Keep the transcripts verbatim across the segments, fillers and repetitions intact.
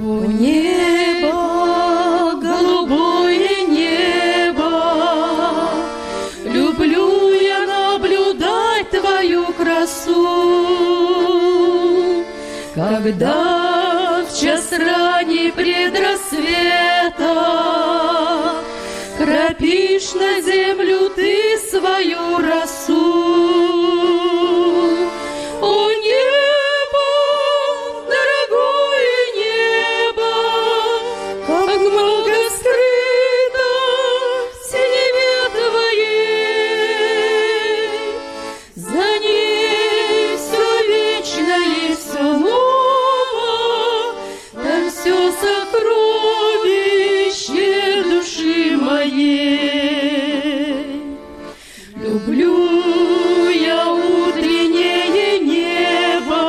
О небо, голубое небо, люблю я наблюдать твою красу, когда в час ранний предрассвета кропишь на землю ты свою росу. О небо, дорогое небо, как много скрыто в синеве твоей, за ней все вечно и все ново, там все сокровище души моей. Люблю я утреннее небо,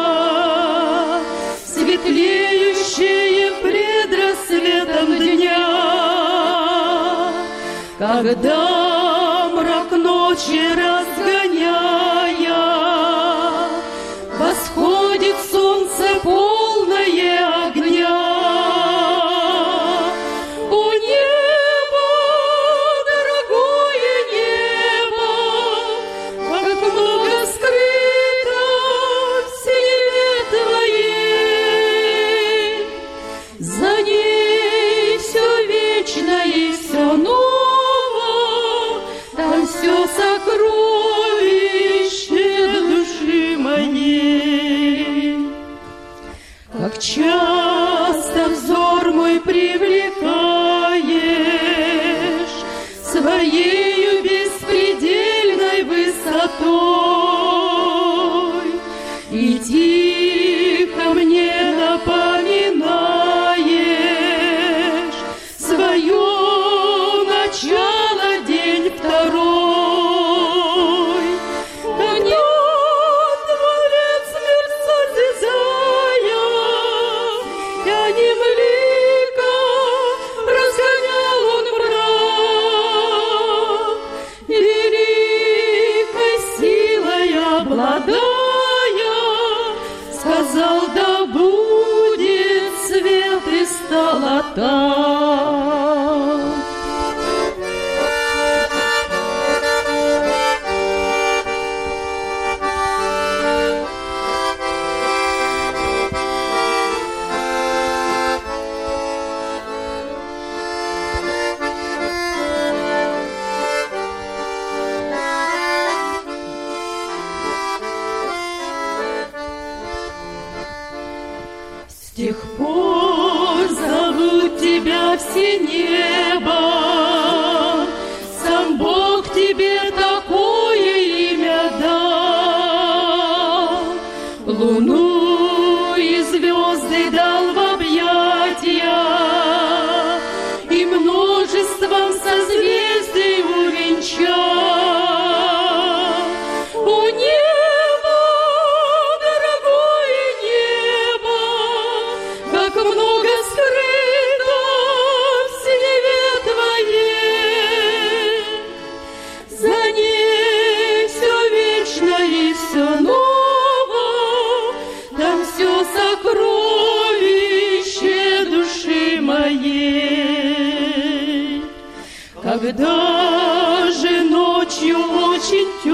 светлеющее предрассветом дня, когда мрак ночи разгоняя, восходит солнце полное огня. О небо, дорогое небо, как много скрыто в синеве твоей, за ней все вечно и все ново, там все сокровище души моей. Как часто взор мой привлекаешь своею беспредельной высотой, и тихо мне напоминаешь свое начало, день второй. Гнет дворец мерцать зая, я немлико разгонял он мрак, великой силой обладая, сказал: да будет свет, и стало так. С тех пор зовут тебя все небо, сам Бог тебе такое имя дал. Луну и звезды дал в объятия, и множеством созвездий увенчал. О небо, дорогое небо, как много скрыто в синеве твоей, за ней все вечно и все ново, там все сокровище души моей. Когда же ночью очень темно